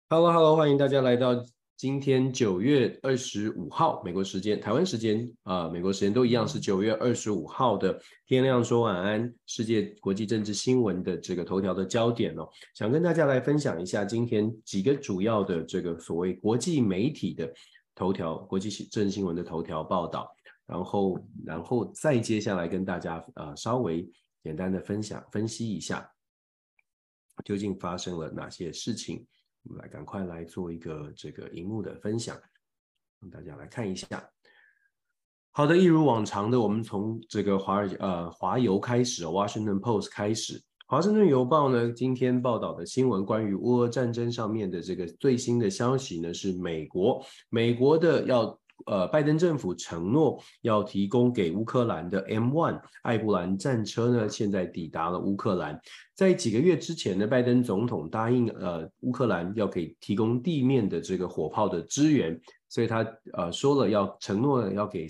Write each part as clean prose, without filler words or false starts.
Hello，欢迎大家来到今天9月25号美国时间、台湾时间美国时间都一样是9月25号的天亮说晚安，世界国际政治新闻的这个头条的焦点哦，想跟大家来分享一下今天几个主要的这个所谓国际媒体的头条、国际政治新闻的头条报道，然后再接下来跟大家稍微简单的分析一下究竟发生了哪些事情。我们赶快来做一个这个荧幕的分享，让大家来看一下。好的，一如往常的，我们从这个华邮开始，Washington Post 开始。华盛顿邮报呢，今天报道的新闻关于乌俄战争上面的这个最新的消息呢，是美国的拜登政府承诺要提供给乌克兰的 M1 艾布兰战车呢，现在抵达了乌克兰。在几个月之前呢，拜登总统答应乌克兰要给提供地面的这个火炮的支援，所以他说了承诺要给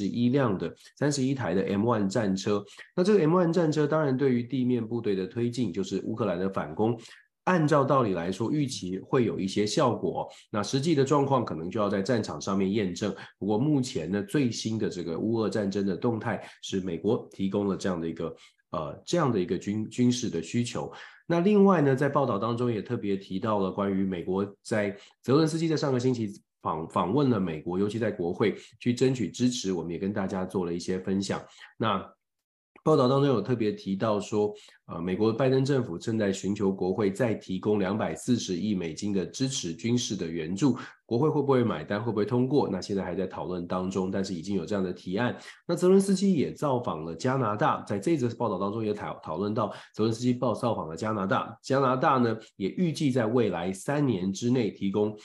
31台的 M1 战车。那这个 M1 战车当然对于地面部队的推进，就是乌克兰的反攻。按照道理来说，预期会有一些效果，那实际的状况可能就要在战场上面验证。不过目前呢，最新的这个乌俄战争的动态是美国提供了这样的一个军事的需求。那另外呢，在报道当中也特别提到了关于美国泽伦斯基在上个星期访问了美国，尤其在国会去争取支持，我们也跟大家做了一些分享。那报道当中有特别提到说，美国拜登政府正在寻求国会再提供240亿美金的支持军事的援助，国会会不会买单，会不会通过？那现在还在讨论当中，但是已经有这样的提案。那泽伦斯基也造访了加拿大，在这则报道当中也讨论到泽伦斯基造访了加拿大，加拿大呢也预计在未来3年之内提供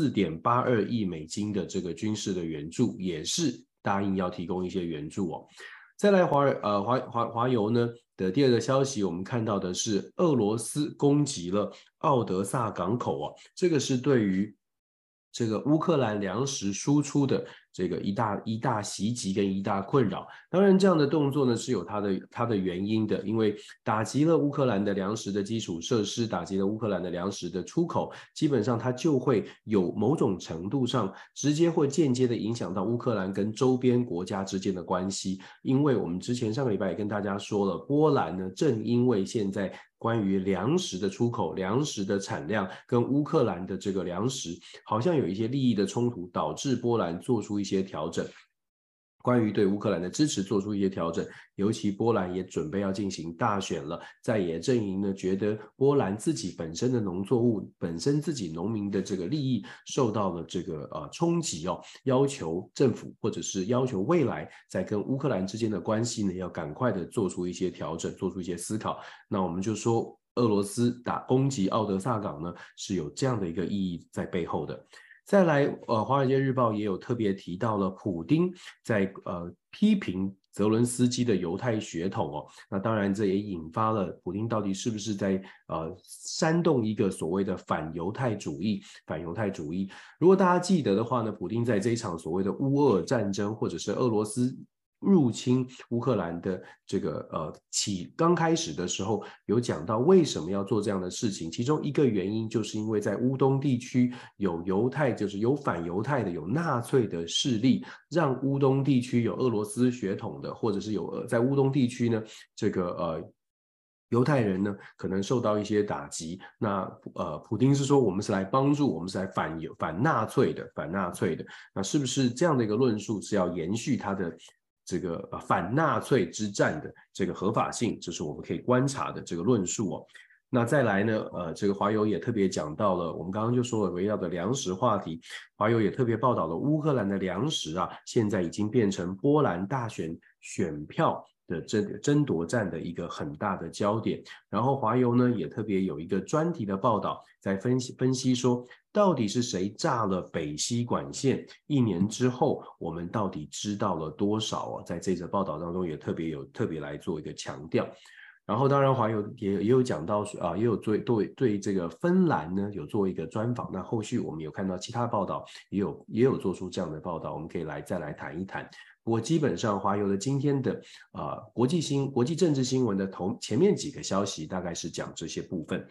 4.82亿美金的这个军事的援助，也是答应要提供一些援助哦。再来华邮呢的第二个消息，我们看到的是俄罗斯攻击了奥德萨港口啊，这个是对于这个乌克兰粮食输出的这个一大袭击跟一大困扰。当然，这样的动作呢是有它的原因的，因为打击了乌克兰的粮食的基础设施，打击了乌克兰的粮食的出口，基本上它就会有某种程度上直接或间接的影响到乌克兰跟周边国家之间的关系。因为我们之前上个礼拜也跟大家说了，波兰呢正因为现在关于粮食的出口、粮食的产量跟乌克兰的这个粮食好像有一些利益的冲突，导致波兰做出一些调整。关于对乌克兰的支持做出一些调整，尤其波兰也准备要进行大选了，在野阵营呢觉得波兰自己本身的农作物、本身自己农民的这个利益受到了这个冲击哦，要求政府或者是要求未来在跟乌克兰之间的关系呢，要赶快的做出一些调整，做出一些思考。那我们就说，俄罗斯攻击奥德萨港呢，是有这样的一个意义在背后的。再来，华尔街日报也有特别提到了普丁在批评泽伦斯基的犹太血统哦，那当然这也引发了普丁到底是不是在煽动一个所谓的反犹太主义。如果大家记得的话呢，普丁在这一场所谓的乌俄战争，或者是俄罗斯入侵乌克兰的这个刚开始的时候，有讲到为什么要做这样的事情，其中一个原因就是因为在乌东地区有犹太，就是有反犹太的、有纳粹的势力，让乌东地区有俄罗斯血统的，或者是有在乌东地区呢，这个犹太人呢可能受到一些打击。那普丁是说我们是来帮助，我们是来反纳粹的。那是不是这样的一个论述是要延续他的这个反纳粹之战的这个合法性？这是我们可以观察的这个论述哦。那再来呢，这个华邮也特别讲到了，我们刚刚就说了围绕的粮食话题，华邮也特别报道了乌克兰的粮食啊，现在已经变成波兰大选选票的争夺战的一个很大的焦点。然后华邮呢也特别有一个专题的报道，在分析说，到底是谁炸了北溪管线？1年之后，我们到底知道了多少哦？在这则报道当中也特别来做一个强调。然后当然华邮也有讲到也有对这个芬兰呢有做一个专访。那后续我们有看到其他报道也有做出这样的报道，我们可以再来谈一谈。不过基本上华邮的今天的国际政治新闻的前面几个消息大概是讲这些部分。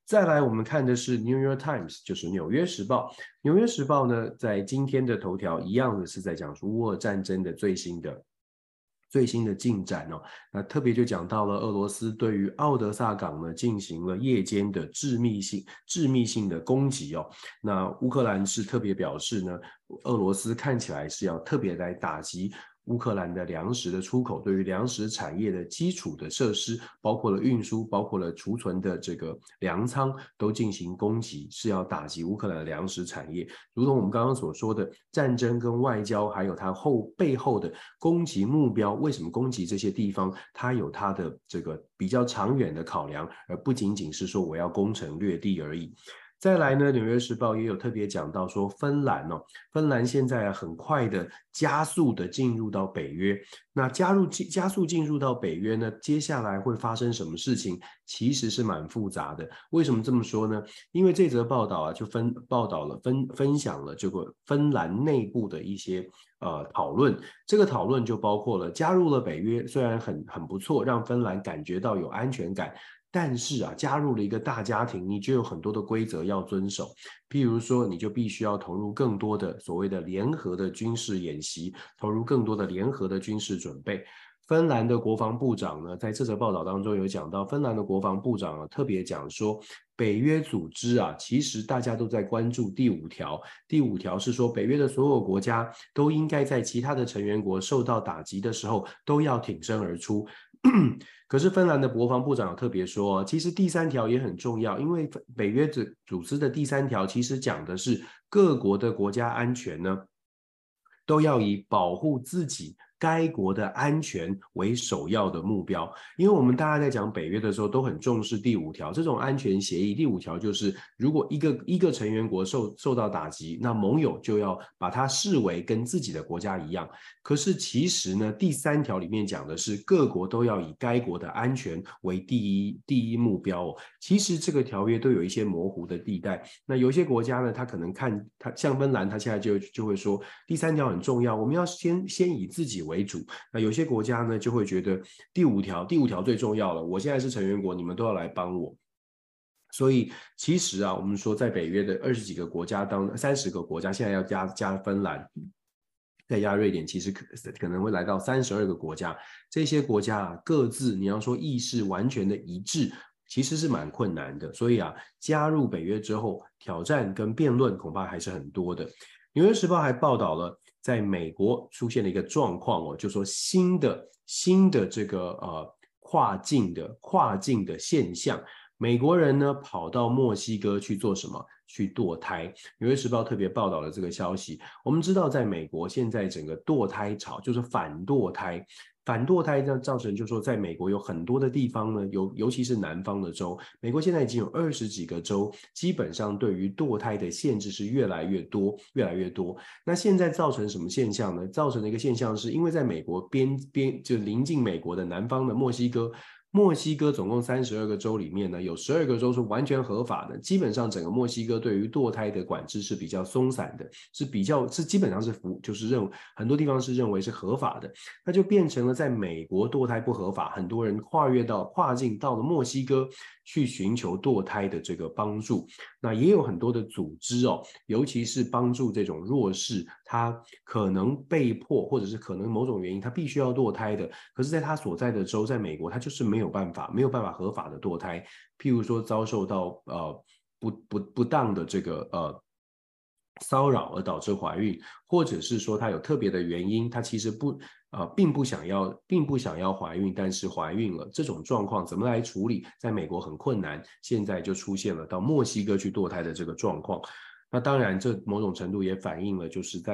再来，我们看的是 New York Times，就是纽约时报。纽约时报呢，在今天的头条一样的是在讲述乌俄战争的最新的进展哦。那特别就讲到了俄罗斯对于奥德萨港呢进行了夜间的致命性的攻击哦。那乌克兰是特别表示呢，俄罗斯看起来是要特别来打击乌克兰的粮食的出口，对于粮食产业的基础的设施，包括了运输，包括了储存的这个粮仓，都进行攻击，是要打击乌克兰的粮食产业。如同我们刚刚所说的，战争跟外交，还有它背后的攻击目标，为什么攻击这些地方？它有它的这个比较长远的考量，而不仅仅是说我要攻城略地而已。再来呢，《纽约时报》也有特别讲到说，芬兰现在很快的加速的进入到北约。那加速进入到北约呢，接下来会发生什么事情？其实是蛮复杂的。为什么这么说呢？因为这则报道啊，就分享了这个芬兰内部的一些讨论。这个讨论就包括了加入了北约，虽然很不错，让芬兰感觉到有安全感。但是啊，加入了一个大家庭，你就有很多的规则要遵守。譬如说，你就必须要投入更多的所谓的联合的军事演习，投入更多的联合的军事准备。芬兰的国防部长呢，在这则报道当中有讲到，芬兰的国防部长特别讲说，北约组织啊，其实大家都在关注第5条。第5条是说，北约的所有国家都应该在其他的成员国受到打击的时候，都要挺身而出。可是芬兰的国防部长有特别说，其实第3条也很重要，因为北约组织的第3条其实讲的是各国的国家安全呢，都要以保护自己该国的安全为首要的目标。因为我们大家在讲北约的时候都很重视第5条，这种安全协议第5条就是如果一个成员国受到打击，那盟友就要把它视为跟自己的国家一样。可是其实呢，第3条里面讲的是各国都要以该国的安全为第一目标哦。其实这个条约都有一些模糊的地带。那有些国家呢，他可能看他像芬兰，他现在就会说第3条很重要，我们要先以自己为主。那有些国家呢就会觉得第5条最重要了，我现在是成员国，你们都要来帮我。所以其实啊，我们说在北约的20几个国家当30个国家，现在要加芬兰，再加瑞典，其实可能会来到32个国家。这些国家啊，各自你要说意识完全的一致，其实是蛮困难的。所以啊，加入北约之后，挑战跟辩论恐怕还是很多的。纽约时报还报道了，在美国出现了一个状况哦，就说新的这个跨境的现象。美国人呢跑到墨西哥去做什么？去堕胎。纽约时报特别报道了这个消息。我们知道，在美国现在整个堕胎潮就是反堕胎。反堕胎这样造成，就是说，在美国有很多的地方呢，尤其是南方的州，美国现在已经有20几个州，基本上对于堕胎的限制是越来越多。那现在造成什么现象呢？造成的一个现象是，因为在美国就临近美国的南方的墨西哥总共32个州里面呢，有12个州是完全合法的。基本上整个墨西哥对于堕胎的管制是比较松散的，是基本上是就是很多地方是认为是合法的。那就变成了在美国堕胎不合法，很多人跨境到了墨西哥去寻求堕胎的这个帮助。那也有很多的组织哦，尤其是帮助这种弱势，他可能被迫或者是可能某种原因他必须要堕胎的，可是在他所在的州，在美国他就是没有办法合法的堕胎。譬如说遭受到不当的这个骚扰而导致怀孕，或者是说她有特别的原因，她其实并不想要怀孕，但是怀孕了，这种状况怎么来处理？在美国很困难，现在就出现了到墨西哥去堕胎的这个状况。那当然，这某种程度也反映了，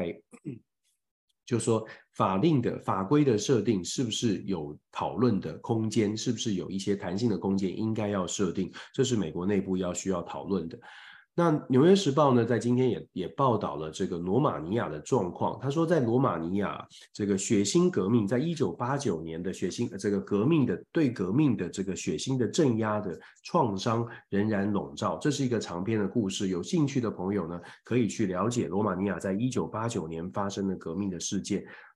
就是说法规的设定是不是有讨论的空间，是不是有一些弹性的空间，应该要设定，这是美国内部需要讨论的。那《纽约时报》呢，在今天也报道了这个罗马尼亚的状况。他说，在罗马尼亚这个血腥革命，在1989年的这个对革命的这个血腥的镇压的创伤仍然笼罩。这是一个长篇的故事，有兴趣的朋友呢，可以去了解罗马尼亚在1989年发生的革命的事件。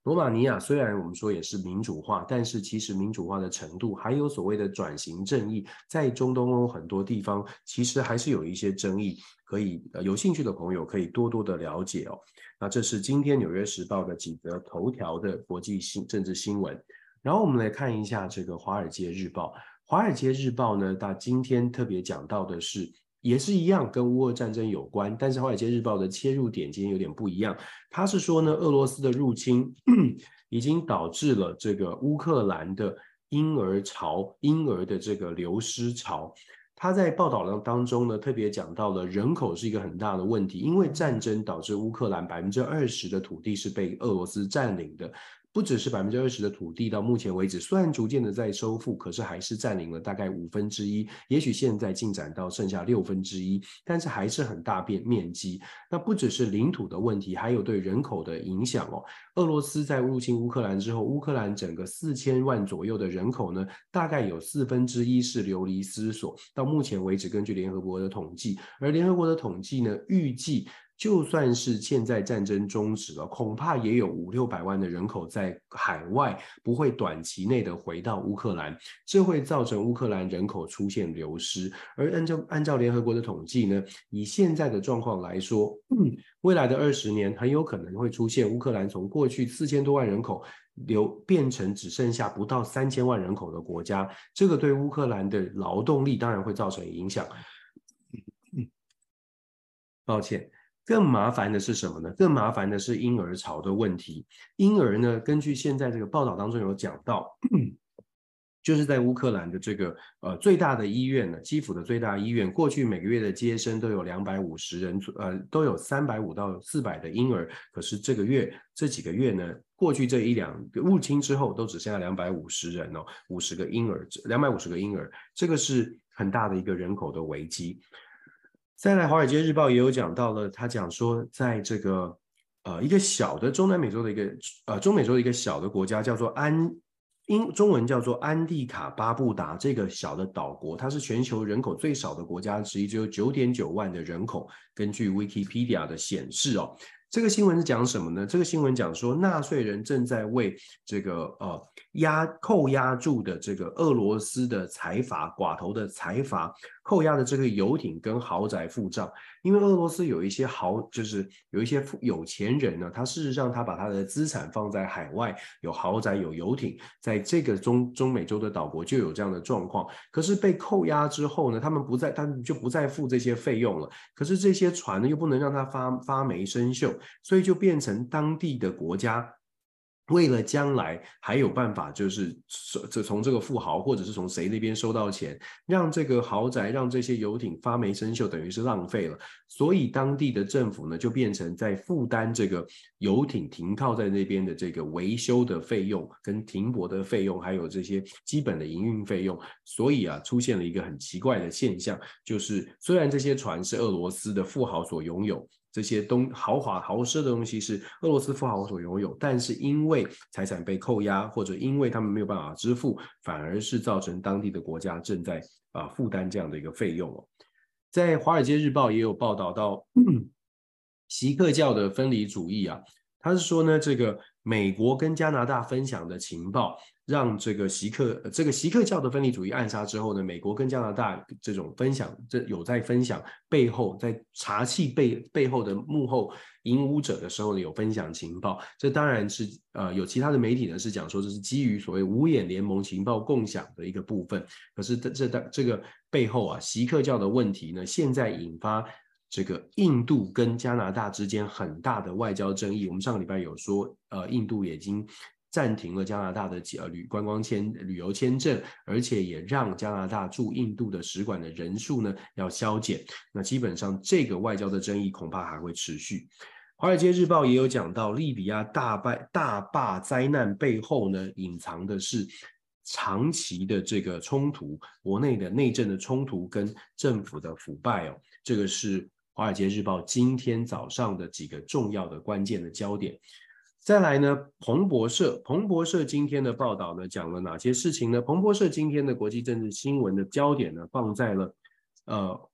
罗马尼亚虽然我们说也是民主化，但是其实民主化的程度还有所谓的转型正义，在中东欧很多地方其实还是有一些争议，可以有兴趣的朋友可以多多的了解哦。那这是今天《纽约时报》的几则头条的国际政治新闻。然后我们来看一下这个《华尔街日报》。《华尔街日报》呢，它今天特别讲到的是，也是一样跟乌俄战争有关，但是《华尔街日报》的切入点今天有点不一样。它是说呢，俄罗斯的入侵已经导致了这个乌克兰的婴儿潮，婴儿的这个流失潮。他在报道当中呢，特别讲到了人口是一个很大的问题，因为战争导致乌克兰20%的土地是被俄罗斯占领的。不只是20%的土地，到目前为止虽然逐渐的在收复，可是还是占领了大概1/5，也许现在进展到剩下1/6，但是还是很大面积。那不只是领土的问题，还有对人口的影响哦。俄罗斯在入侵乌克兰之后，乌克兰整个4000万左右的人口呢，大概有1/4是流离失所。到目前为止，根据联合国的统计，而联合国的统计呢，预计就算是现在战争终止了，恐怕也有500-600万的人口在海外不会短期内的回到乌克兰，这会造成乌克兰人口出现流失。而按照联合国的统计呢，以现在的状况来说，未来的20年很有可能会出现乌克兰从过去4000多万人口变成只剩下不到3000万人口的国家，这个对乌克兰的劳动力当然会造成影响。抱歉。更麻烦的是什么呢？更麻烦的是婴儿潮的问题。婴儿呢，根据现在这个报道当中有讲到，就是在乌克兰的这个最大的医院呢，基辅的最大医院，过去每个月的接生都有250人，都有350到400的婴儿。可是这几个月呢，过去这1-2个入侵之后，都只剩下250人哦，50个婴儿，250个婴儿，这个是很大的一个人口的危机。再来，《华尔街日报》也有讲到了，他讲说，在这个一个小的中美洲的一个小的国家，叫做中文叫做安地卡巴布达这个小的岛国，它是全球人口最少的国家之一，只有9.9万的人口。根据 Wikipedia 的显示哦，这个新闻是讲什么呢？这个新闻讲说，纳税人正在为这个扣押住的这个俄罗斯的寡头的财阀扣押的这个游艇跟豪宅付账。因为俄罗斯有一些就是有一些有钱人呢，他事实上他把他的资产放在海外，有豪宅有游艇，在这个中美洲的岛国就有这样的状况。可是被扣押之后呢，他们就不再付这些费用了。可是这些船呢又不能让它发霉生锈，所以就变成当地的国家为了将来还有办法，就是从这个富豪或者是从谁那边收到钱，让这个豪宅让这些游艇发霉生锈，等于是浪费了。所以当地的政府呢就变成在负担这个游艇停靠在那边的这个维修的费用跟停泊的费用，还有这些基本的营运费用。所以出现了一个很奇怪的现象，就是虽然这些船是俄罗斯的富豪所拥有，这些豪奢的东西是俄罗斯富豪所拥有，但是因为财产被扣押，或者因为他们没有办法支付，反而是造成当地的国家正在负担这样的一个费用哦。在《华尔街日报》也有报道到，锡克教的分离主义他是说呢，这个美国跟加拿大分享的情报，让这个锡克教的分离主义暗杀之后呢，美国跟加拿大这种有在分享背后，在查气背后的幕后引武者的时候呢，有分享情报。这当然是有其他的媒体呢是讲说这是基于所谓五眼联盟情报共享的一个部分。可是这个背后锡克教的问题呢，现在引发这个印度跟加拿大之间很大的外交争议。我们上个礼拜有说，印度已经暂停了加拿大的旅游签证，而且也让加拿大驻印度的使馆的人数呢要削减。那基本上这个外交的争议恐怕还会持续。华尔街日报也有讲到，利比亚大坝灾难背后呢，隐藏的是长期的这个冲突，国内的内政的冲突跟政府的腐败哦。这个是华尔街日报今天早上的几个重要的关键的焦点。再来呢，彭博社今天的报道呢，讲了哪些事情呢？彭博社今天的国际政治新闻的焦点呢，放在了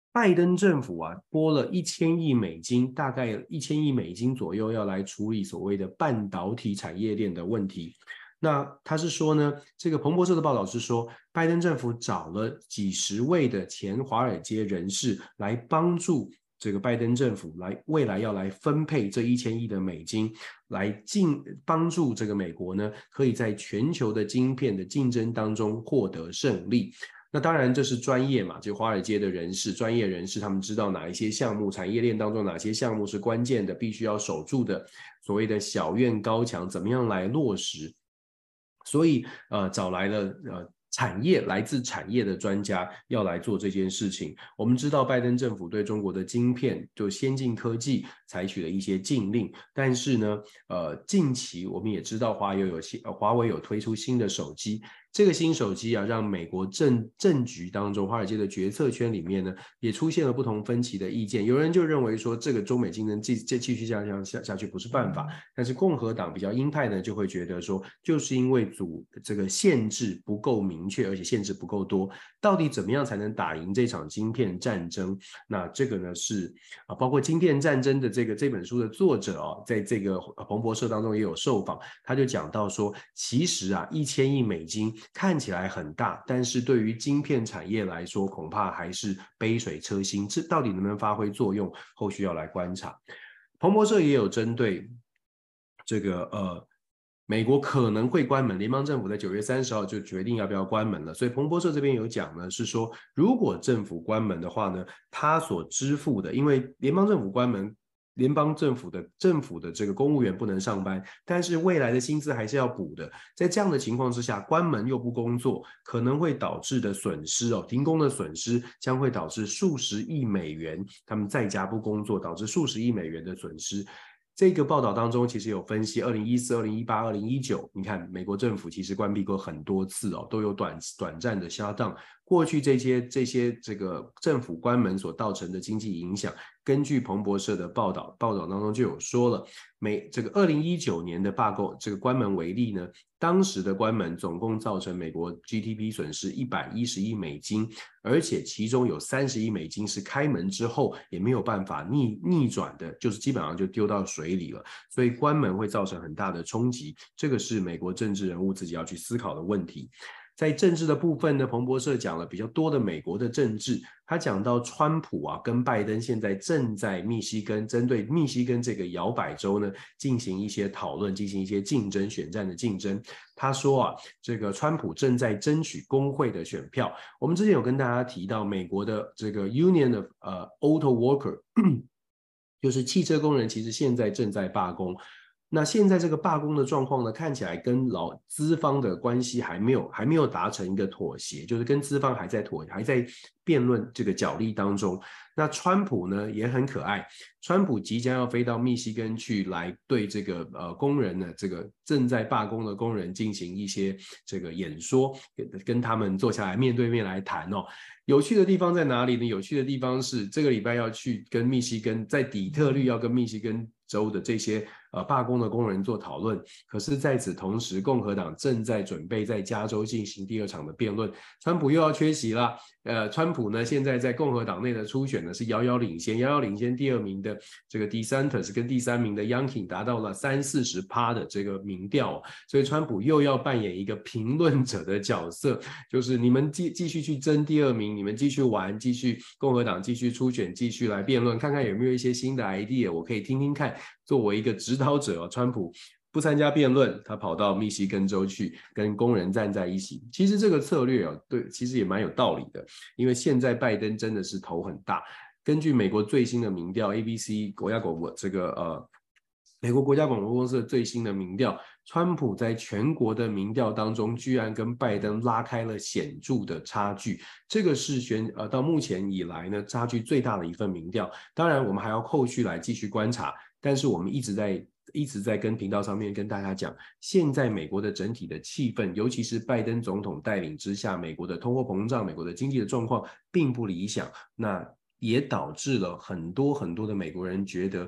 拜登政府啊拨了$1000亿，大概$1000亿左右要来处理所谓的半导体产业链的问题。那他是说呢，这个彭博社的报道是说，拜登政府找了几十位的前华尔街人士来帮助这个拜登政府未来要来分配这$1000亿，来帮助这个美国呢，可以在全球的晶片的竞争当中获得胜利。那当然这是专业嘛，就华尔街的人士、专业人士，他们知道哪一些项目产业链当中哪些项目是关键的，必须要守住的，所谓的小院高墙，怎么样来落实。所以找来了来自产业的专家要来做这件事情。我们知道拜登政府对中国的晶片就先进科技采取了一些禁令，但是呢近期我们也知道华为有推出新的手机，这个新手机啊，让美国政局当中华尔街的决策圈里面呢，也出现了不同分歧的意见。有人就认为说，这个中美竞争继续下去不是办法，但是共和党比较鹰派呢，就会觉得说，就是因为这个限制不够明确，而且限制不够多，到底怎么样才能打赢这场晶片战争？那这个呢是包括《晶片战争》的这本书的作者在这个彭博社当中也有受访，他就讲到说，其实啊$1000亿看起来很大，但是对于晶片产业来说，恐怕还是杯水车薪。这到底能不能发挥作用，后续要来观察。彭博社也有针对这个美国可能会关门，联邦政府在9月30号就决定要不要关门了。所以彭博社这边有讲呢，是说如果政府关门的话呢，他所支付的，因为联邦政府关门，联邦政府的这个公务员不能上班，但是未来的薪资还是要补的。在这样的情况之下，关门又不工作，可能会导致的损失停工的损失将会导致数十亿美元，他们在家不工作，导致数十亿美元的损失。这个报道当中其实有分析2014、2018、2019，你看美国政府其实关闭过很多次都有短暂的shutdown。过去这些这个政府关门所造成的经济影响，根据彭博社的报道当中就有说了，这个2019年的这个关门为例呢，当时的关门总共造成美国 GDP 损失$110亿，而且其中有$30亿是开门之后也没有办法逆转的，就是基本上就丢到水里了。所以关门会造成很大的冲击，这个是美国政治人物自己要去思考的问题。在政治的部分呢，彭博社讲了比较多的美国的政治，他讲到川普跟拜登现在正在针对密西根这个摇摆州呢进行一些讨论，进行一些选战的竞争。他说这个川普正在争取工会的选票。我们之前有跟大家提到美国的这个 Union of Auto Worker 就是汽车工人，其实现在正在罢工。那现在这个罢工的状况呢，看起来跟资方的关系还没有达成一个妥协，就是跟资方还在辩论这个角力当中。那川普呢也很可爱，川普即将要飞到密西根去，来对这个工人呢，这个正在罢工的工人进行一些这个演说，跟他们坐下来面对面来谈有趣的地方在哪里呢？有趣的地方是这个礼拜要去跟密西根，在底特律要跟密西根州的这些罢工的工人做讨论，可是在此同时，共和党正在准备在加州进行第2场的辩论，川普又要缺席了。川普呢现在在共和党内的初选呢是遥遥领先第2名的这个 DeSantis 跟第3名的 Youngkin 达到了30-40% 的这个民调所以川普又要扮演一个评论者的角色，就是你们继续去争第2名，你们继续玩，共和党继续初选，继续来辩论，看看有没有一些新的 idea 我可以听听看。作为一个指导者川普不参加辩论，他跑到密西根州去跟工人站在一起。其实这个策略对，其实也蛮有道理的，因为现在拜登真的是头很大。根据美国最新的民调 ABC 国家广播美国国家广播公司的最新的民调，川普在全国的民调当中居然跟拜登拉开了显著的差距，这个是到目前以来呢差距最大的一份民调。当然我们还要后续来继续观察，但是我们一直在跟频道上面跟大家讲，现在美国的整体的气氛，尤其是拜登总统带领之下，美国的通货膨胀，美国的经济的状况并不理想，那也导致了很多的美国人觉得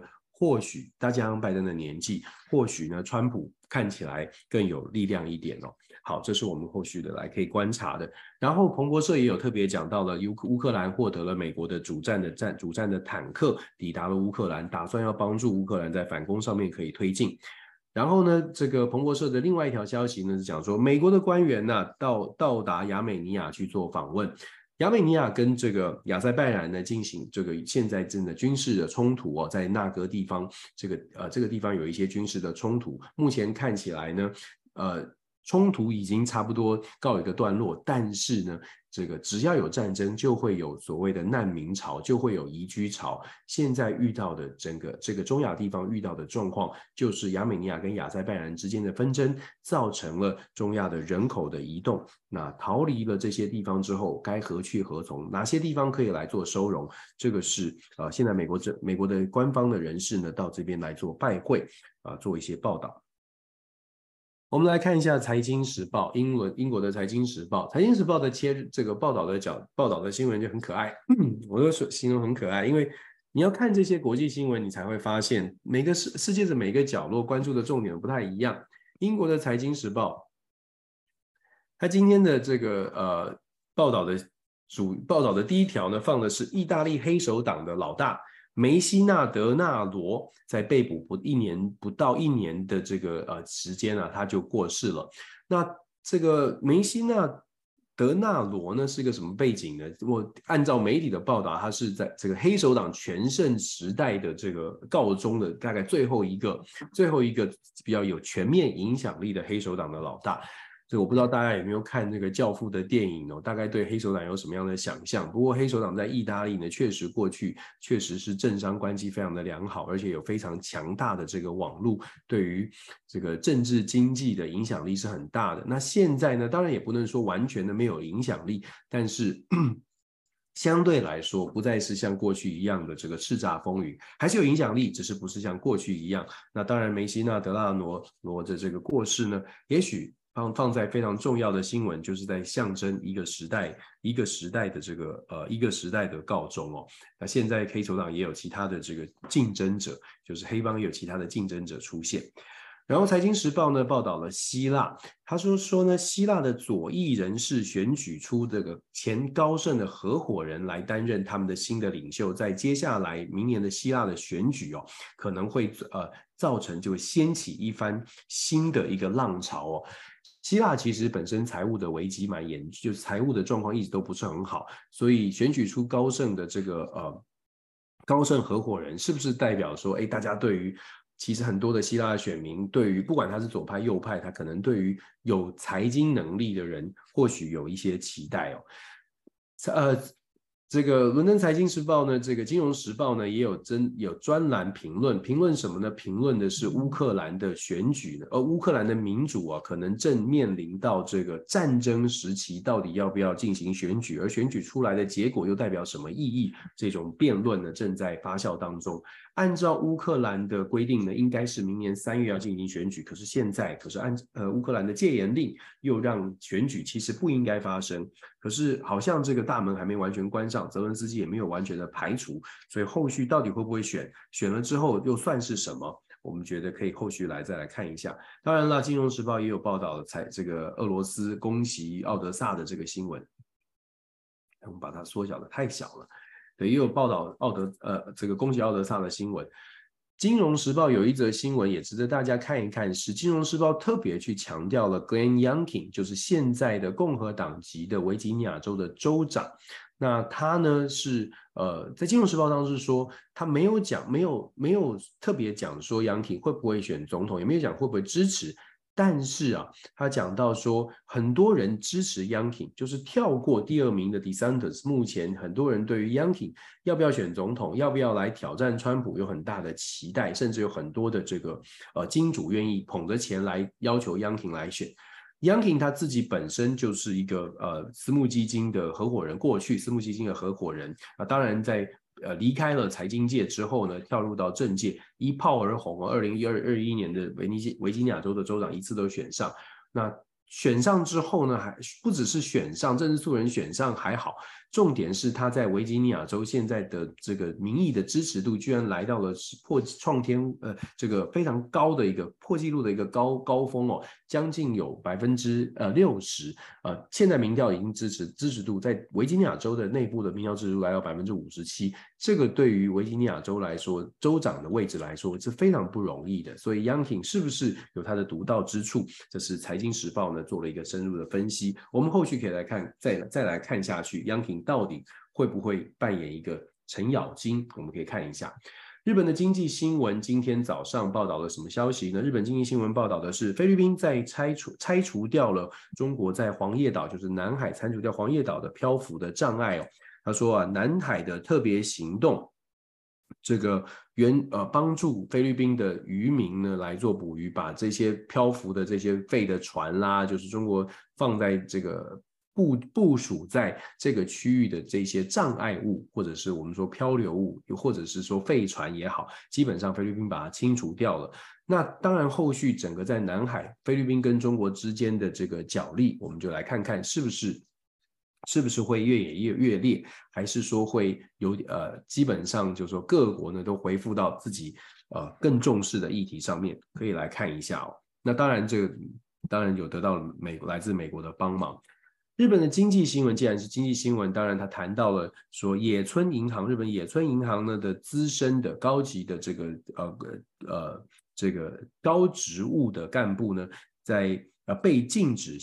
或许大家让拜登的年纪，或许呢川普看起来更有力量一点哦。好，这是我们后续的来可以观察的。然后彭博社也有特别讲到了乌克兰获得了美国的主战的坦克抵达了乌克兰，打算要帮助乌克兰在反攻上面可以推进。然后呢，这个彭博社的另外一条消息呢是讲说，美国的官员呢到达亚美尼亚去做访问。亚美尼亚跟这个亚塞拜然呢进行这个现在真的军事的冲突哦，在纳戈地方这个地方有一些军事的冲突，目前看起来呢，冲突已经差不多告一个段落，但是呢，这个只要有战争，就会有所谓的难民潮，就会有移居潮。现在遇到的整个这个中亚地方遇到的状况，就是亚美尼亚跟亚塞拜然之间的纷争，造成了中亚的人口的移动。那逃离了这些地方之后，该何去何从？哪些地方可以来做收容？这个是现在美国的官方的人士呢，到这边来做拜会做一些报道。我们来看一下《财经时报》，英国的《财经时报》，《财经时报》的这个报道的新闻就很可爱，我都形容很可爱，因为你要看这些国际新闻，你才会发现每个世界的每个角落关注的重点不太一样。英国的《财经时报》，它今天的这个报道的第一条呢，放的是意大利黑手党的老大梅西纳德纳罗在被捕不到一年的这个时间啊，他就过世了。那这个梅西纳德纳罗呢是个什么背景呢？我按照媒体的报道，他是在这个黑手党全盛时代的这个告终的大概最后一个比较有全面影响力的黑手党的老大。所以我不知道大家有没有看那个教父的电影哦，大概对黑手党有什么样的想象？不过黑手党在意大利呢，过去确实是政商关系非常的良好，而且有非常强大的这个网络，对于这个政治经济的影响力是很大的。那现在呢，当然也不能说完全的没有影响力，但是相对来说不再是像过去一样的这个叱咤风云，还是有影响力，只是不是像过去一样。那当然梅西纳德纳罗的这个过世呢，也许放在非常重要的新闻，就是在象征一个时代的这个一个时代的告终哦。那现在黑手党也有其他的这个竞争者，就是黑帮也有其他的竞争者出现。然后《财经时报》呢报道了希腊，他说呢，希腊的左翼人士选举出这个前高盛的合伙人来担任他们的新的领袖，在接下来明年的希腊的选举哦，可能会造成就掀起一番新的一个浪潮哦。希腊其实本身财务的危机蛮严重，就是财务的状况一直都不是很好，所以选举出高盛的这个高盛合伙人，是不是代表说，大家对于其实很多的希腊的选民，对于不管他是左派右派，他可能对于有财经能力的人，或许有一些期待哦。这个伦敦财经时报呢，这个金融时报呢，也有专栏评论什么呢？评论的是乌克兰的选举呢，乌克兰的民主啊，可能正面临到这个战争时期，到底要不要进行选举，而选举出来的结果又代表什么意义？这种辩论呢，正在发酵当中。按照乌克兰的规定呢，应该是明年3月要进行选举，可是乌克兰的戒严令又让选举其实不应该发生，可是好像这个大门还没完全关上，泽伦斯基也没有完全的排除，所以后续到底会不会选了之后又算是什么？我们觉得可以后续再来看一下。当然了，《金融时报》也有报道这个俄罗斯攻击奥德萨的这个新闻，我们把它缩小的太小了。对，也有报道这个攻击奥德萨的新闻。金融时报有一则新闻也值得大家看一看，是金融时报特别去强调了 Glenn Youngkin， 就是现在的共和党籍的维吉尼亚州的州长。那他呢是在金融时报当中是说，他没有特别讲说 Youngkin 会不会选总统，也没有讲会不会支持。但是啊，他讲到说，很多人支持 Youngkin， 就是跳过第2名的 DeSantis。目前很多人对于 Youngkin 要不要选总统，要不要来挑战川普有很大的期待，甚至有很多的这个金主愿意捧着钱来要求 Youngkin 来选。Youngkin 他自己本身就是一个私募基金的合伙人，过去私募基金的合伙人当然在离开了财经界之后呢，跳入到政界，一炮而红2021年的维吉尼亚州的州长一次都选上。那选上之后呢，还不只是选上，政治素人选上还好， 重点是他在维吉尼亚州现在的这个民意的支持度居然来到了这个非常高的一个破纪录的一个高峰哦，将近有60%。现在民调已经支持度在维吉尼亚州的内部的民调支持度来到57%，这个对于维吉尼亚州来说，州长的位置来说是非常不容易的。所以央挺是不是有他的独到之处？这是财经时报呢做了一个深入的分析。我们后续可以来看，再来看下去，央挺到底会不会扮演一个程咬金？我们可以看一下。日本的经济新闻今天早上报道了什么消息呢？日本经济新闻报道的是，菲律宾在拆除掉了中国在黄叶岛，就是南海拆除掉黄叶岛的漂浮的障碍哦。他说啊，南海的特别行动，这个帮助菲律宾的渔民呢来做捕鱼，把这些漂浮的这些废的船啦，就是中国放在这个部署在这个区域的这些障碍物，或者是我们说漂流物，又或者是说废船也好，基本上菲律宾把它清除掉了。那当然，后续整个在南海，菲律宾跟中国之间的这个角力，我们就来看看是不是会越演越烈，还是说会有基本上就是说各国呢都回复到自己更重视的议题上面，可以来看一下哦。那当然当然有得到来自美国的帮忙。日本的经济新闻，既然是经济新闻，当然他谈到了说野村银行，日本野村银行呢的资深的高级的这个高职务的干部呢，在被禁止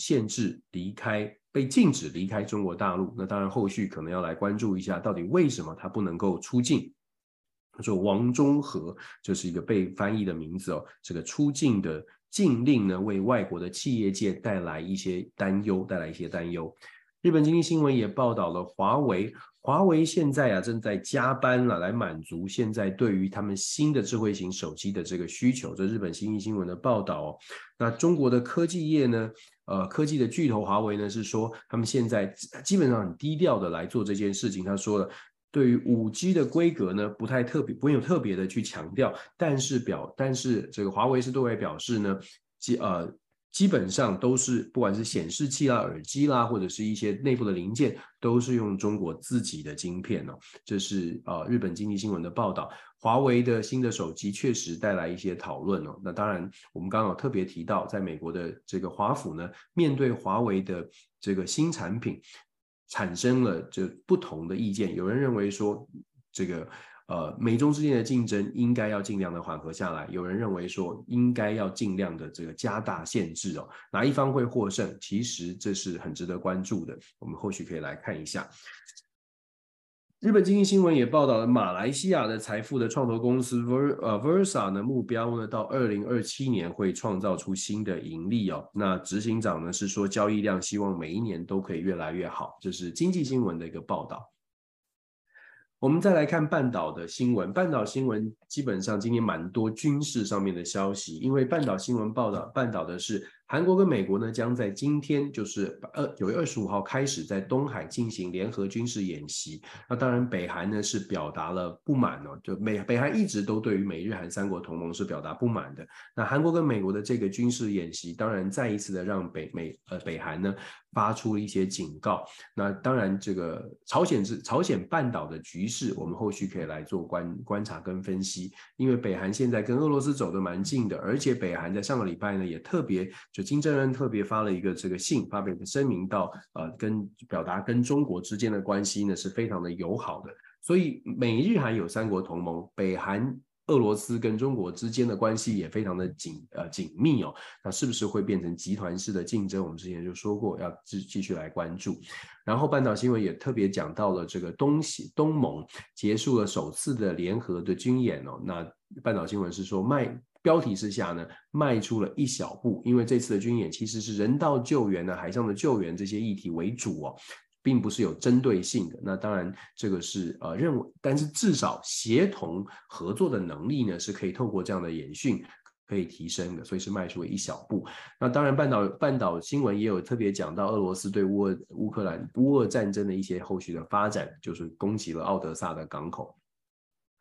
离开中国大陆。那当然后续可能要来关注一下，到底为什么他不能够出境。他说王中和这是一个被翻译的名字哦，这个出境的禁令呢，为外国的企业界带来一些担忧。日本经济新闻也报道了华为现在正在加班来满足现在对于他们新的智慧型手机的这个需求。这日本经济新闻的报道哦。那中国的科技业呢？科技的巨头华为呢是说，他们现在基本上很低调的来做这件事情。他说了，对于5G 的规格呢，不会有特别的去强调，但是这个华为是对外表示呢，基本上都是不管是显示器啦、耳机啦，或者是一些内部的零件，都是用中国自己的晶片哦。这是日本经济新闻的报道。华为的新的手机确实带来一些讨论哦。那当然，我们刚刚有特别提到，在美国的这个华府呢，面对华为的这个新产品，产生了这不同的意见。有人认为说，这个美中之间的竞争应该要尽量的缓和下来，有人认为说应该要尽量的这个加大限制哦。哪一方会获胜？其实这是很值得关注的，我们后续可以来看一下。日本经济新闻也报道了马来西亚的财富的创投公司 Versa 的目标呢，到2027年会创造出新的盈利哦。那执行长呢是说，交易量希望每一年都可以越来越好，这是经济新闻的一个报道。我们再来看半岛的新闻，半岛新闻基本上今天蛮多军事上面的消息，因为半岛新闻报道半岛的是韩国跟美国呢将在今天就是9月25号开始在东海进行联合军事演习。那当然北韩呢是表达了不满哦，就北韩一直都对于美日韩3国同盟是表达不满的。那韩国跟美国的这个军事演习，当然再一次的让北韩呢发出了一些警告。那当然这个朝鲜半岛的局势，我们后续可以来做观察跟分析。因为北韩现在跟俄罗斯走得蛮近的，而且北韩在上个礼拜呢也特别就金正恩特别发了一个这个信，发表一个声明到表达跟中国之间的关系呢是非常的友好的。所以美日韩有3国同盟，北韩俄罗斯跟中国之间的关系也非常的紧密哦。那是不是会变成集团式的竞争？我们之前就说过要继续来关注。然后半岛新闻也特别讲到了这个东盟结束了首次的联合的军演哦。那半岛新闻是说标题之下呢，迈出了一小步，因为这次的军演其实是人道救援海上的救援这些议题为主哦，并不是有针对性的。那当然这个是认为，但是至少协同合作的能力呢，是可以透过这样的演训可以提升的，所以是迈出了一小步。那当然半岛新闻也有特别讲到俄罗斯对乌俄战争的一些后续的发展，就是攻击了奥德萨的港口。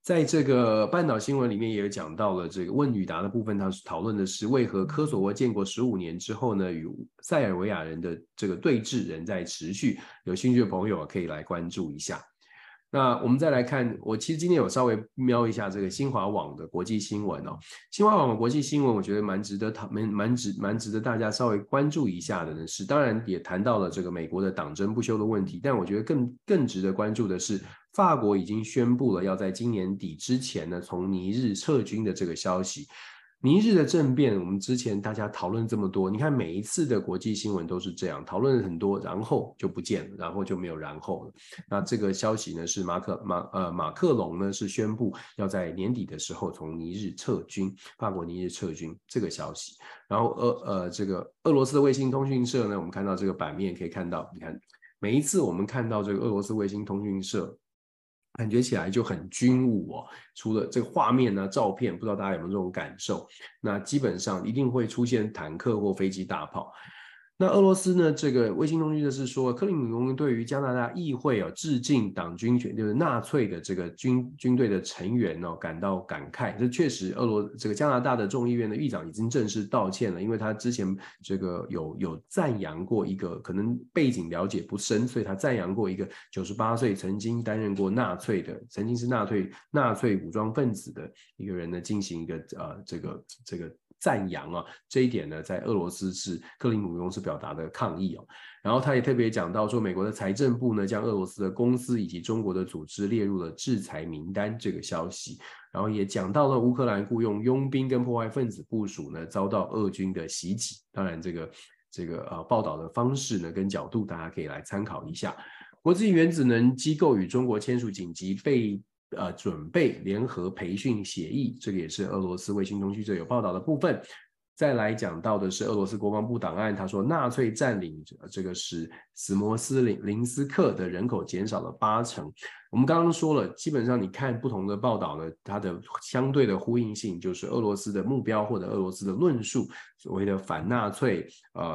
在这个半岛新闻里面也有讲到了这个问与答的部分，它是讨论的是为何科索沃建国15年之后呢，与塞尔维亚人的这个对峙仍在持续。有兴趣的朋友可以来关注一下。那我们再来看，我其实今天有稍微瞄一下这个新华网的国际新闻哦。新华网的国际新闻，我觉得蛮值得大家稍微关注一下的呢。是当然也谈到了这个美国的党争不休的问题，但我觉得更值得关注的是，法国已经宣布了要在今年底之前呢，从尼日撤军的这个消息。尼日的政变，我们之前大家讨论这么多，你看每一次的国际新闻都是这样，讨论很多，然后就不见了，然后就没有然后了。那这个消息呢是马克龙呢是宣布要在年底的时候从尼日撤军，法国尼日撤军这个消息。然后这个俄罗斯的卫星通讯社呢，我们看到这个版面可以看到，你看每一次我们看到这个俄罗斯卫星通讯社，感觉起来就很军武哦。除了这个画面呢、照片，不知道大家有没有这种感受？那基本上一定会出现坦克或飞机、大炮。那俄罗斯呢？这个卫星通讯社是说，克里姆林宫对于加拿大议会致敬党军权，就是纳粹的这个军队的成员感到感慨。这确实，这个加拿大的众议院的议长已经正式道歉了，因为他之前这个有赞扬过一个，可能背景了解不深，所以他赞扬过一个98岁曾经担任过曾经是纳粹武装分子的一个人呢，进行一个这个赞扬啊，这一点呢，在俄罗斯是克里姆林宫是表达的抗议哦。然后他也特别讲到说，美国的财政部呢，将俄罗斯的公司以及中国的组织列入了制裁名单这个消息。然后也讲到了乌克兰雇佣佣兵跟破坏分子部署呢，遭到俄军的袭击。当然，这个报道的方式呢跟角度，大家可以来参考一下。国际原子能机构与中国签署紧急准备联合培训协议，这个也是俄罗斯卫星通讯社有报道的部分。再来讲到的是俄罗斯国防部档案，他说纳粹占领这个使斯摩斯林斯克的人口减少了80%。我们刚刚说了，基本上你看不同的报道呢，它的相对的呼应性就是俄罗斯的目标或者俄罗斯的论述，所谓的反纳粹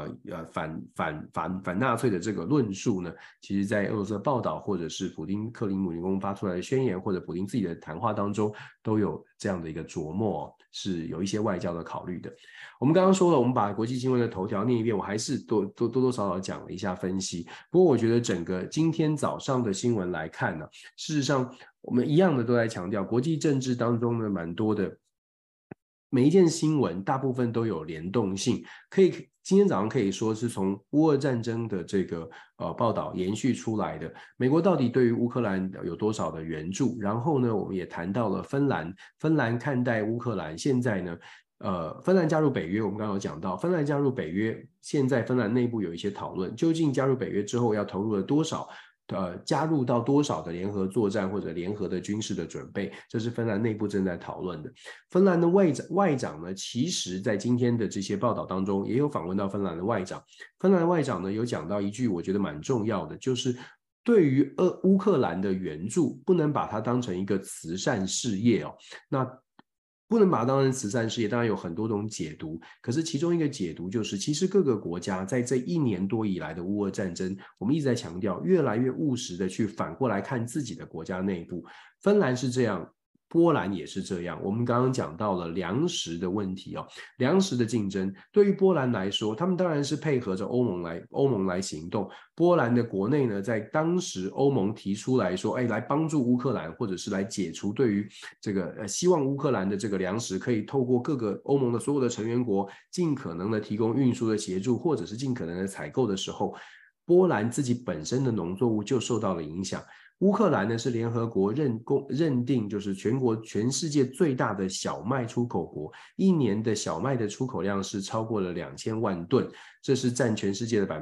反纳粹的这个论述呢，其实在俄罗斯的报道或者是克里姆林宫发出来的宣言或者普丁自己的谈话当中都有这样的一个琢磨，是有一些外交的考虑的。我们刚刚说了，我们把国际新闻的头条念一遍，我还是多少讲了一下分析。不过我觉得整个今天早上的新闻来看呢，事实上我们一样的都在强调，国际政治当中呢蛮多的，每一件新闻大部分都有联动性，今天早上可以说是从乌俄战争的这个报道延续出来的。美国到底对于乌克兰有多少的援助？然后呢，我们也谈到了芬兰看待乌克兰现在呢。芬兰加入北约，我们刚刚有讲到，芬兰加入北约，现在芬兰内部有一些讨论，究竟加入北约之后要投入了多少？加入到多少的联合作战或者联合的军事的准备，这是芬兰内部正在讨论的。芬兰的外长呢，其实在今天的这些报道当中，也有访问到芬兰的外长。芬兰的外长呢，有讲到一句我觉得蛮重要的，就是对于乌克兰的援助，不能把它当成一个慈善事业哦。那不能把它当成慈善事业，当然有很多种解读，可是其中一个解读就是，其实各个国家在这1年多以来的乌俄战争，我们一直在强调，越来越务实的去反过来看自己的国家内部。芬兰是这样，波兰也是这样。我们刚刚讲到了粮食的问题哦，粮食的竞争对于波兰来说，他们当然是配合着欧盟来行动。波兰的国内呢，在当时欧盟提出来说，来帮助乌克兰，或者是来解除对于这个希望乌克兰的这个粮食可以透过各个欧盟的所有的成员国尽可能的提供运输的协助，或者是尽可能的采购的时候，波兰自己本身的农作物就受到了影响。乌克兰呢是联合国认定就是全世界最大的小麦出口国，一年的小麦的出口量是超过了2000万吨，这是占全世界的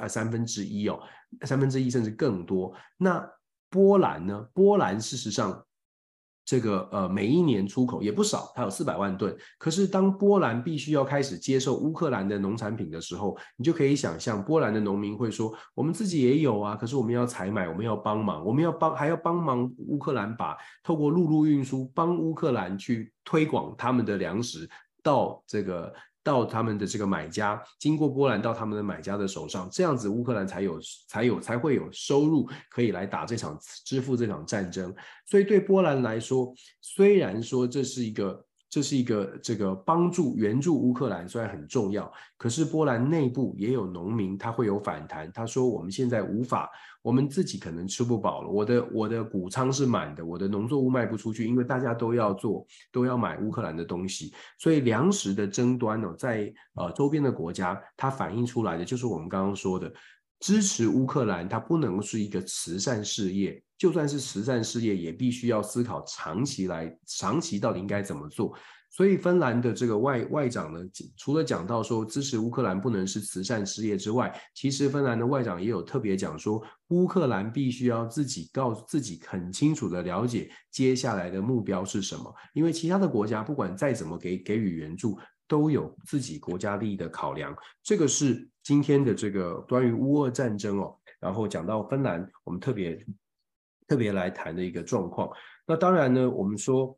1/3哦，1/3甚至更多。那波兰呢？波兰事实上这个每一年出口也不少，它有400万吨。可是当波兰必须要开始接受乌克兰的农产品的时候，你就可以想象波兰的农民会说：我们自己也有啊，可是我们要采买，我们要帮忙，还要帮忙乌克兰透过陆路运输帮乌克兰去推广他们的粮食到这个到他们的这个买家，经过波兰到他们的买家的手上，这样子乌克兰才会有收入可以来支付这场战争。所以对波兰来说，虽然说这是一个这个援助乌克兰虽然很重要，可是波兰内部也有农民他会有反弹，他说我们现在无法，我们自己可能吃不饱了，我的谷仓是满的，我的农作物卖不出去，因为大家都要买乌克兰的东西，所以粮食的争端在周边的国家，它反映出来的就是我们刚刚说的。支持乌克兰，它不能是一个慈善事业，就算是慈善事业，也必须要思考长期到底应该怎么做。所以芬兰的这个外长呢，除了讲到说支持乌克兰不能是慈善事业之外，其实芬兰的外长也有特别讲说，乌克兰必须要告诉自己很清楚的了解接下来的目标是什么，因为其他的国家不管再怎么给予援助，都有自己国家利益的考量。这个是今天的这个关于乌俄战争然后讲到芬兰，我们特别来谈的一个状况。那当然呢，我们说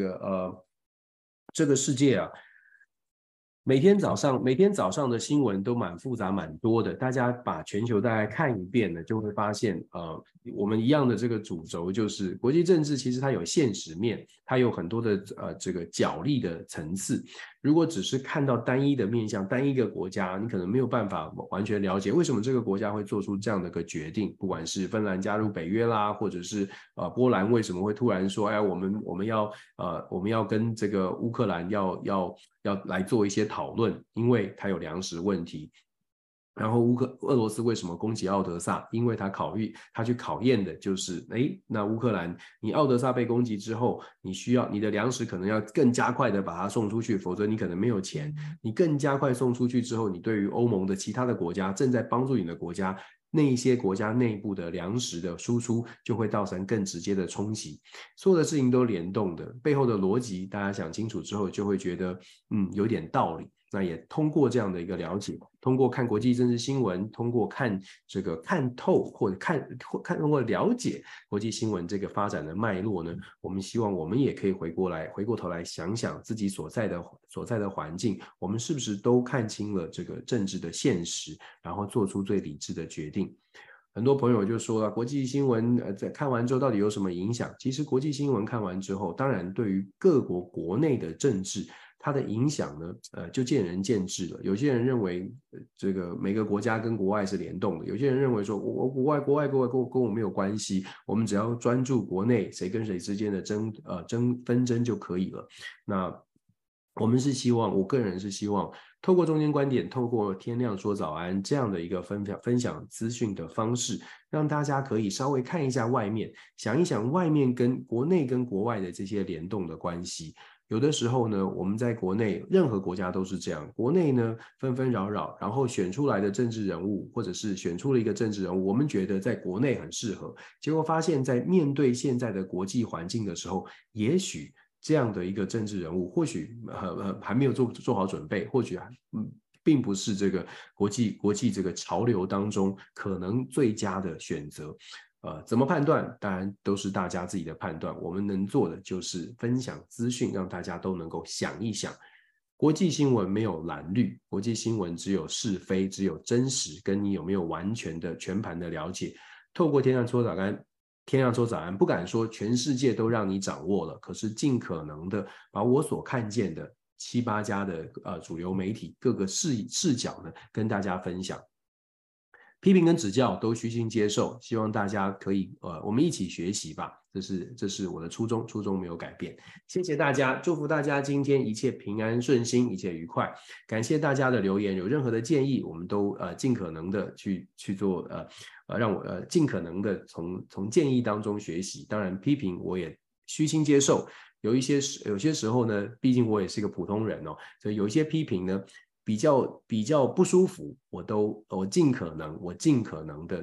这个世界啊，每天早上的新闻都蛮复杂蛮多的，大家把全球大概看一遍呢，就会发现我们一样的这个主轴就是国际政治，其实它有现实面，它有很多的这个角力的层次。如果只是看到单一的面向，单一个国家，你可能没有办法完全了解为什么这个国家会做出这样的一个决定。不管是芬兰加入北约啦，或者是波兰为什么会突然说，哎，我们要跟这个乌克兰要来做一些讨论，因为它有粮食问题。然后俄罗斯为什么攻击奥德萨？因为他去考验的就是，那乌克兰你奥德萨被攻击之后，你的粮食可能要更加快的把它送出去，否则你可能没有钱。你更加快送出去之后，你对于欧盟的其他的国家正在帮助你的国家，那一些国家内部的粮食的输出就会造成更直接的冲击。所有的事情都联动的，背后的逻辑大家想清楚之后，就会觉得有点道理。那也通过这样的一个了解，通过看国际政治新闻，通过看透或者通过了解国际新闻这个发展的脉络呢，我们希望我们也可以回过头来想想自己所在的环境，我们是不是都看清了这个政治的现实，然后做出最理智的决定。很多朋友就说了，国际新闻在看完之后到底有什么影响？其实国际新闻看完之后，当然对于各国国内的政治，它的影响呢，就见仁见智了。有些人认为，这个每个国家跟国外是联动的；有些人认为说，国外跟我没有关系，我们只要专注国内谁跟谁之间的纷争就可以了。那我个人是希望，透过中间观点，透过天亮说早安这样的一个分享资讯的方式，让大家可以稍微看一下外面，想一想外面跟国内跟国外的这些联动的关系。有的时候呢，我们在国内，任何国家都是这样。国内呢纷纷扰扰，然后选出来的政治人物，或者是选出了一个政治人物，我们觉得在国内很适合，结果发现，在面对现在的国际环境的时候，也许这样的一个政治人物，或许还没有做好准备，或许并不是这个国际这个潮流当中可能最佳的选择。怎么判断？当然都是大家自己的判断。我们能做的就是分享资讯，让大家都能够想一想。国际新闻没有蓝绿，国际新闻只有是非，只有真实，跟你有没有完全的全盘的了解。透过天亮说早安，不敢说全世界都让你掌握了，可是尽可能的把我所看见的7、8家的主流媒体各个视角呢，跟大家分享。批评跟指教都虚心接受，希望大家可以我们一起学习吧。这是我的初衷没有改变。谢谢大家，祝福大家今天一切平安顺心，一切愉快。感谢大家的留言，有任何的建议，我们都尽可能的去做让我尽可能的从建议当中学习。当然批评我也虚心接受，有些时候呢，毕竟我也是个普通人所以有一些批评呢。比较不舒服，我尽可能的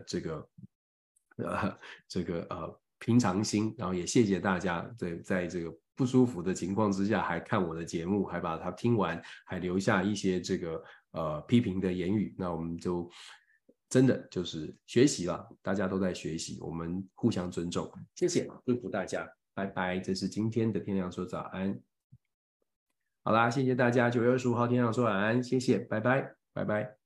平常心，然后也谢谢大家在这个不舒服的情况之下还看我的节目，还把它听完，还留下一些这个批评的言语。那我们就真的就是学习了，大家都在学习，我们互相尊重。谢谢，祝福大家，拜拜。这是今天的天亮说早安。 好啦，谢谢大家，9月25号天亮说晚安，谢谢，拜拜，拜拜。